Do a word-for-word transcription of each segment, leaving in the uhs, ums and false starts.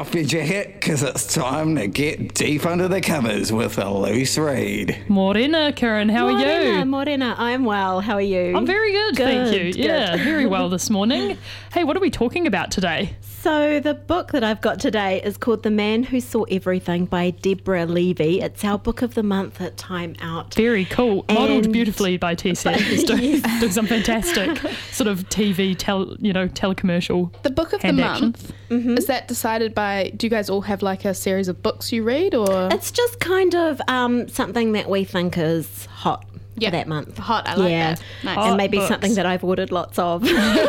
off your jacket, because it's time to get deep under the covers with a loose read. Morena, Karen, how Morena, are you? Morena, I'm well. How are you? I'm very good, Good, thank you. good. Yeah, very well this morning. Hey, what are we talking about today? So the book that I've got today is called The Man Who Saw Everything by Deborah Levy. It's our book of the month at Time Out. Very cool. Modelled And- beautifully by Tessia, who's doing, doing some fantastic sort of T V, tel, you know, telecommercial. The book of the hand action. month, is that decided by, do you guys all have like a series of books you read, or? It's just kind of um, something that we think is hot Yeah. for that month. Hot, I like yeah. that. Nice. Hot And maybe books. something that I've ordered lots of.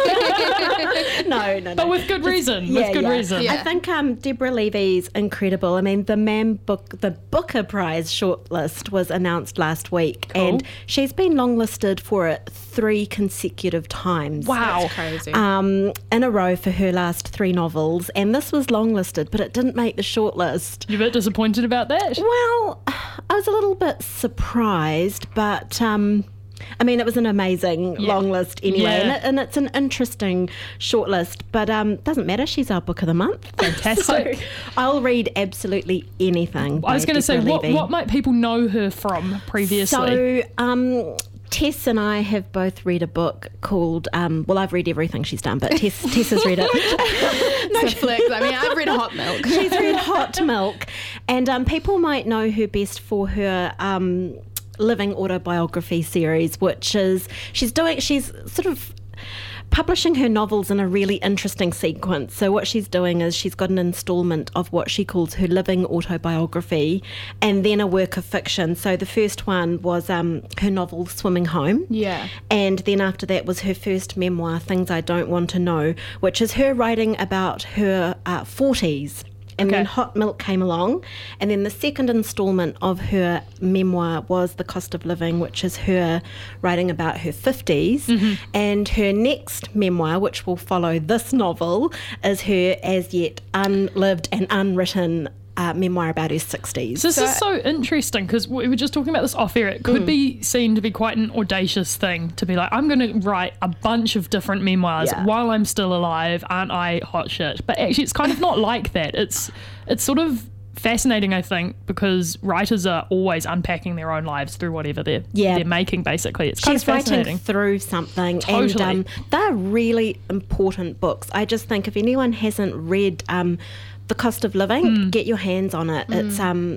no, no, no. But with good reason, Yeah, with good yeah. reason. Yeah. I think um, Deborah Levy's incredible. I mean, the Man Book, the Booker Prize shortlist was announced last week, Cool. and she's been longlisted for it three consecutive times. Wow. That's crazy. Um, in a row for her last three novels, and this was longlisted, but it didn't make the shortlist. You a bit disappointed about that? Well, I was a little bit surprised, but um, I mean, it was an amazing Yeah. long list anyway, Yeah. and, it, and it's an interesting short list, but um, doesn't matter. She's our book of the month. Fantastic. So I'll read absolutely anything. I was going to say, what, Levy. what might people know her from previously? So, um, Tess and I have both read a book called, um, well, I've read everything she's done, but Tess, Tess has read it. no flex. I mean, I've read Hot Milk. She's read Hot Milk, and um, people might know her best for her um, living autobiography series, which is she's doing. She's sort of publishing her novels in a really interesting sequence. So what she's doing is she's got an instalment of what she calls her living autobiography, and then a work of fiction. So the first one was um, her novel Swimming Home. Yeah. And then after that was her first memoir, Things I Don't Want to Know, which is her writing about her uh, forties. And Okay. then Hot Milk came along. And then the second instalment of her memoir was The Cost of Living, which is her writing about her fifties. Mm-hmm. And her next memoir, which will follow this novel, is her as yet unlived and unwritten uh, memoir about her sixties. So this is so interesting because we were just talking about this off air. It could be seen to be quite an audacious thing to be like, I'm going to write a bunch of different memoirs Yeah. while I'm still alive. Aren't I hot shit? But actually, it's kind of not like that. It's it's sort of fascinating, I think, because writers are always unpacking their own lives through whatever they're Yeah. they're making. Basically, it's kind She's of fascinating. writing through something, Totally. and um, they're really important books. I just think if anyone hasn't read um, The Cost of Living, Hmm. get your hands on it. It's um,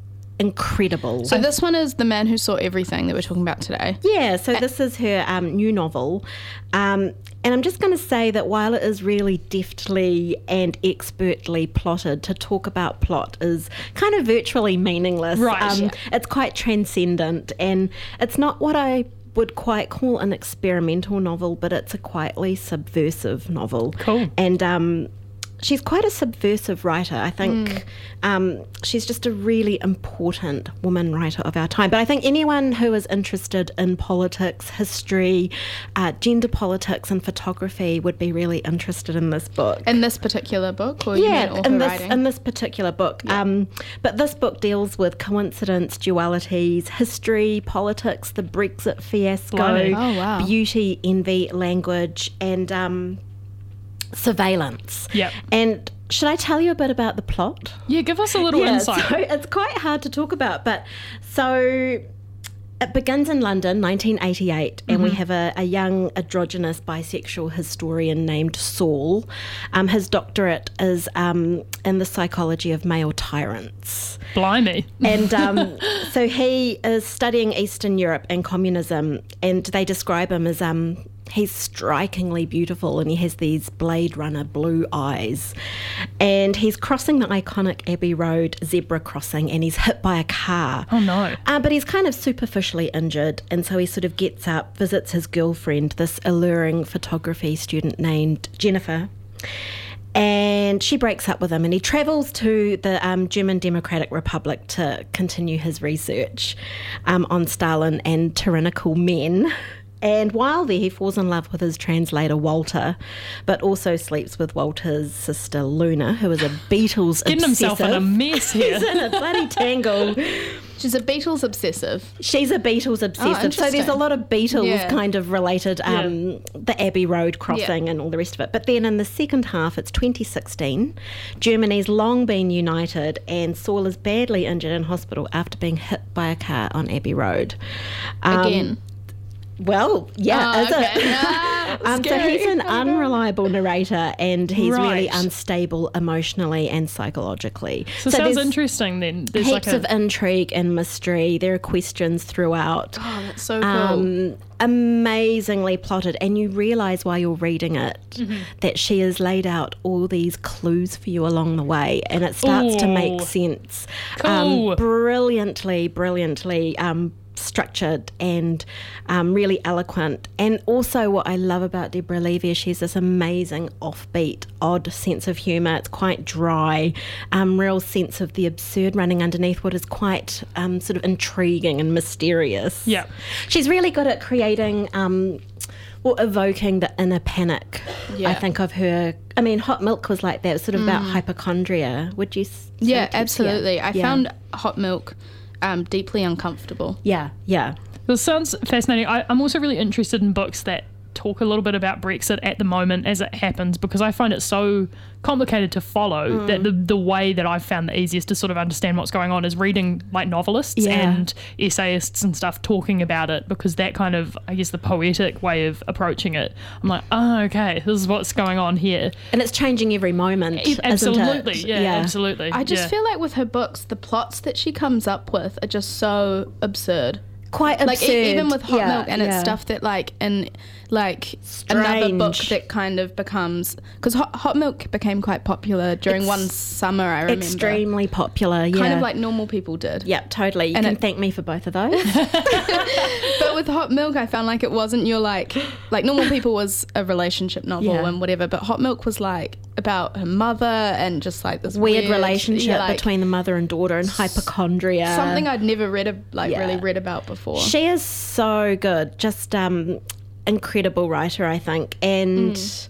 incredible. So this one is The Man Who Saw Everything that we're talking about today. Yeah, so this is her um, new novel. Um, and I'm just going to say that while it is really deftly and expertly plotted, to talk about plot is kind of virtually meaningless. Right. Um, Yeah. It's quite transcendent, and it's not what I would quite call an experimental novel, but it's a quietly subversive novel. Cool. And um, she's quite a subversive writer. I think um, she's just a really important woman writer of our time. But I think anyone who is interested in politics, history, uh, gender politics and photography would be really interested in this book. In this particular book, or you mean all in her this writing? in this particular book. Um, but this book deals with coincidence, dualities, history, politics, the Brexit fiasco, Blimey. Oh, wow. beauty, envy, language, and um, surveillance. Yep. And should I tell you a bit about the plot? Yeah, give us a little Yeah, insight. so it's quite hard to talk about, but so it begins in London, nineteen eighty-eight, and we have a, a young androgynous bisexual historian named Saul. Um, his doctorate is um, in the psychology of male tyrants. Blimey. And um, so he is studying Eastern Europe and communism, and they describe him as um, he's strikingly beautiful, and he has these Blade Runner blue eyes. And he's crossing the iconic Abbey Road zebra crossing, and he's hit by a car. Oh no. Uh, but he's kind of superficially injured, and so he sort of gets up, visits his girlfriend, this alluring photography student named Jennifer. And she breaks up with him, and he travels to the um, German Democratic Republic to continue his research um, on Stalin and tyrannical men. And while there, he falls in love with his translator, Walter, but also sleeps with Walter's sister, Luna, who is a Beatles Getting obsessive. himself in a mess here. He's in a bloody tangle. She's a Beatles obsessive. She's a Beatles obsessive. so there's a interesting. lot of Beatles Yeah. kind of related, um, the Abbey Road crossing and all the rest of it. But then in the second half, it's twenty sixteen. Germany's long been united, and Saul is badly injured in hospital after being hit by a car on Abbey Road. Um, Again. Well, yeah, Oh, is okay. it? Ah, Um, so scary. he's an unreliable narrator, and he's really Right. unstable emotionally and psychologically. So, sounds there's interesting then. There's heaps like a, of intrigue and mystery. There are questions throughout. Oh, that's so cool. Um, amazingly plotted, and you realise while you're reading it Mm-hmm. that she has laid out all these clues for you along the way, and it starts to make Ooh. sense. Cool. Um, brilliantly, brilliantly um, structured and um, really eloquent. And also, what I love about Deborah Levy is she's this amazing, offbeat, odd sense of humour. It's quite dry, um, real sense of the absurd running underneath what is quite um, sort of intriguing and mysterious. Yeah. She's really good at creating, um, well, evoking the inner panic, Yeah. I think, of her. I mean, Hot Milk was like that. It was sort of about hypochondria. Would you s- say, yeah, Tess? absolutely. I Yeah. found Hot Milk um, deeply uncomfortable. Yeah, yeah. This sounds fascinating. I, I'm also really interested in books that talk a little bit about Brexit at the moment as it happens, because I find it so complicated to follow Mm. that the, the way that I've found the easiest to sort of understand what's going on is reading like novelists Yeah. and essayists and stuff talking about it, because that kind of, I guess, the poetic way of approaching it, I'm like, oh, okay, this is what's going on here. And it's changing every moment. isn't it? Absolutely. Yeah, absolutely. I just yeah. feel like with her books, the plots that she comes up with are just so absurd. Quite absurd. Like e- even with Hot Yeah, Milk, and yeah. it's stuff that like in like another book Strange. that kind of becomes, because Hot, Hot Milk became quite popular during It's one summer. I remember Extremely popular, yeah. kind of like normal people did. Yep, totally. You And can it- thank me for both of those. But with Hot Milk, I found like it wasn't your like like Normal People was a relationship novel Yeah. and whatever, but Hot Milk was like about her mother and just like this Weird, weird, relationship yeah, like, between the mother and daughter and hypochondria. something I'd never read ab- like Yeah. really read about before. She is so good. Just um, incredible writer, I think. And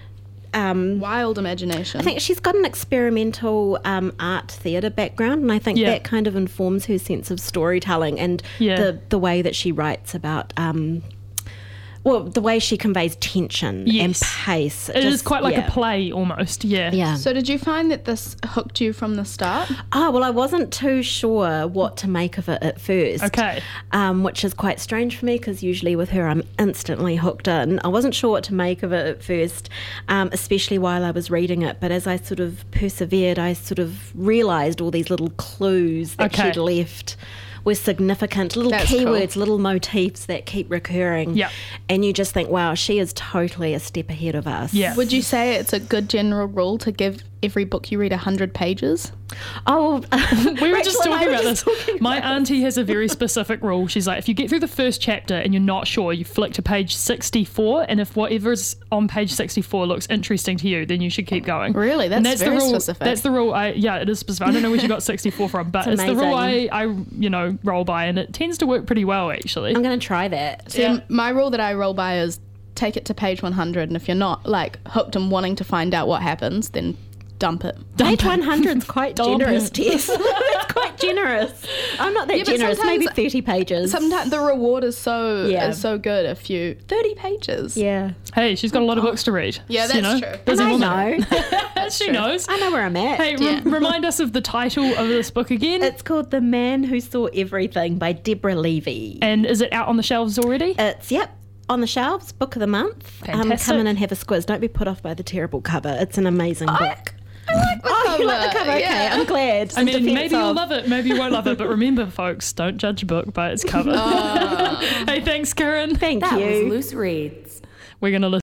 um, Wild imagination. I think she's got an experimental um, art theatre background, and I think Yeah. that kind of informs her sense of storytelling and Yeah. the, the way that she writes about, um, well, the way she conveys tension and Yes. pace. It is just- quite like yeah. a play almost, yeah. Yeah. So did you find that this hooked you from the start? Oh, well, I wasn't too sure what to make of it at first. Okay. Um, which is quite strange for me because usually with her I'm instantly hooked in. I wasn't sure what to make of it at first, um, especially while I was reading it. But as I sort of persevered, I sort of realised all these little clues that Okay. she'd left were significant, little That's keywords, cool. little motifs that keep recurring. Yep. And you just think, wow, she is totally a step ahead of us. Yeah. Would you say it's a good general rule to give every book you read one hundred pages? Oh, We were just Rachel and I talking were about just this. talking My about auntie has a very specific rule. She's like, if you get through the first chapter and you're not sure, you flick to page sixty-four, and if whatever's on page sixty-four looks interesting to you, then you should keep going. Really? And That's the very rule. specific. That's the rule. I yeah, it is specific. I don't know where she got sixty-four from, but It's it's, the rule I, amazing. I you know roll by, and it tends to work pretty well actually. I'm going to try that. See, Yeah. my rule that I roll by is take it to page one hundred, and if you're not like hooked and wanting to find out what happens, then dump it. Page one hundred is quite Dump generous, it. Tess. It's quite generous. I'm not that Yeah, but generous. Maybe sometimes- thirty pages. Sometimes the reward is so Yeah. is so good if you thirty pages. Yeah. Hey, she's got a lot of books to read. Yeah, you that's know? true. And Busy I woman. know. She knows. I know where I'm at. Hey, re- Yeah. remind us of the title of this book again. It's called The Man Who Saw Everything by Deborah Levy. and is it out on the shelves already? It's, yep, on the shelves, book of the month. Um, Fantastic. come in and have a squiz. Don't be put off by the terrible cover. It's an amazing book. I like the Oh, cover. you like the cover? Okay, Yeah. I'm glad. I In mean, defense maybe you'll of- love it, maybe you won't love it, but remember, folks, don't judge a book by its cover. Hey, thanks, Karen. Thank That you. was Loose Reads. We're going to listen.